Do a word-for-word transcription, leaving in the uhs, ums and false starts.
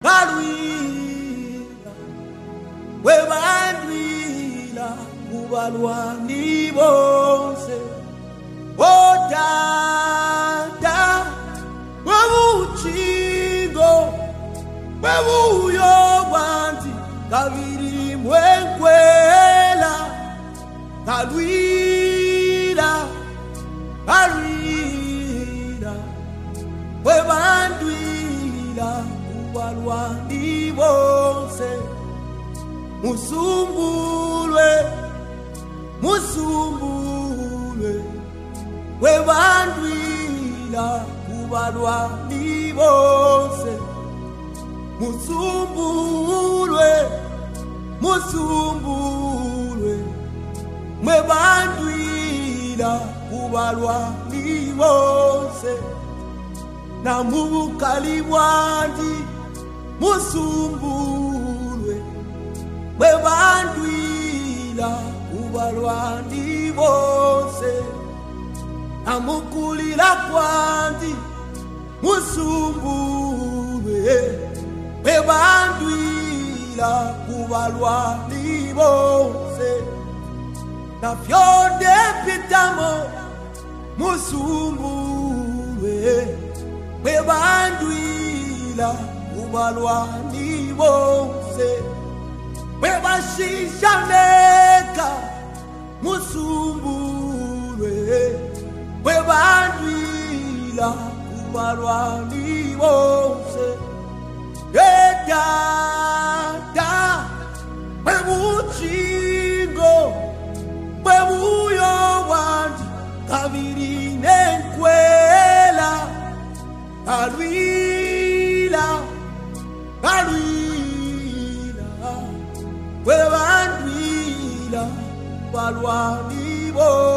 ngalwila webandwila kubalwani bonse otata webuchingo webuyo bwanzi kabiri mwenkwela ngalwila ngalwila webandwila kubalwani bonse musumbulwe musumbulwe webandwila kubalwani bonse musumbulwe musumbulwe webandwila kubalwani bonse namubukali bwandi musumbulwe webandwila kubalwani bonse namukulila kwandi musumbulwe webandwila kubalwani bonse nafyonde pitamo musumbulwe webandwila kubalwani bonse webashishaneka musumbulwe webandwila kubalwani bonse edada webuchingo webuyo bwandi kabiri nenkwela ngalwila ngalwila webandwila kubalwani bonse